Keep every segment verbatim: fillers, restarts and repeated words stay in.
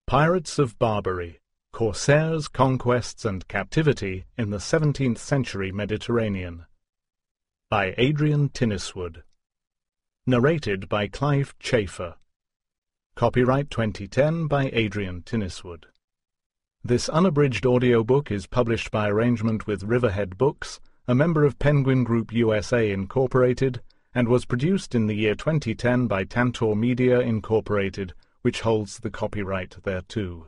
Pirates of Barbary: Corsairs, Conquests and Captivity in the seventeenth Century Mediterranean. By Adrian Tinniswood. Narrated by Clive Chafer. Copyright twenty ten by Adrian Tinniswood. This unabridged audiobook is published by arrangement with Riverhead Books, a member of Penguin Group U S A Incorporated, and was produced in the year twenty ten by Tantor Media Incorporated, which holds the copyright thereto.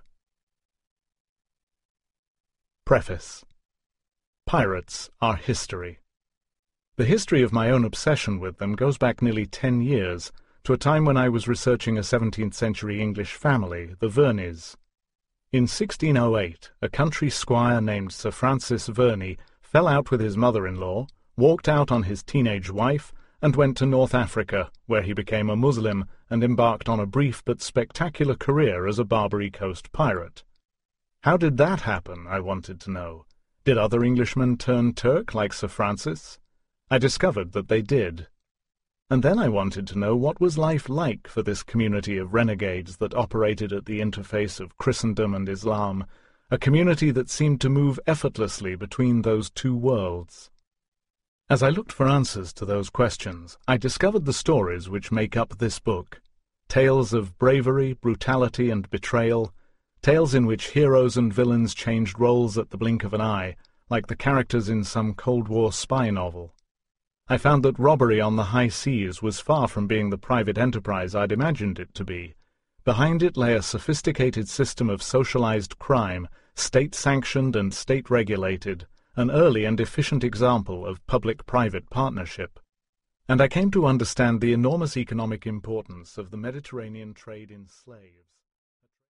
Preface. Pirates are history. The history of my own obsession with them goes back nearly ten years, to a time when I was researching a seventeenth century English family, the Verneys. In sixteen oh eight, a country squire named Sir Francis Verney fell out with his mother-in-law, walked out on his teenage wife, and went to North Africa, where he became a Muslim and embarked on a brief but spectacular career as a Barbary Coast pirate. How did that happen, I wanted to know? Did other Englishmen turn Turk like Sir Francis? I discovered that they did. And then I wanted to know what was life like for this community of renegades that operated at the interface of Christendom and Islam, a community that seemed to move effortlessly between those two worlds. As I looked for answers to those questions, I discovered the stories which make up this book, tales of bravery, brutality, and betrayal, tales in which heroes and villains changed roles at the blink of an eye, like the characters in some Cold War spy novel. I found that robbery on the high seas was far from being the private enterprise I'd imagined it to be. Behind it lay a sophisticated system of socialized crime, state-sanctioned and state-regulated, an early and efficient example of public-private partnership. And I came to understand the enormous economic importance of the Mediterranean trade in slaves.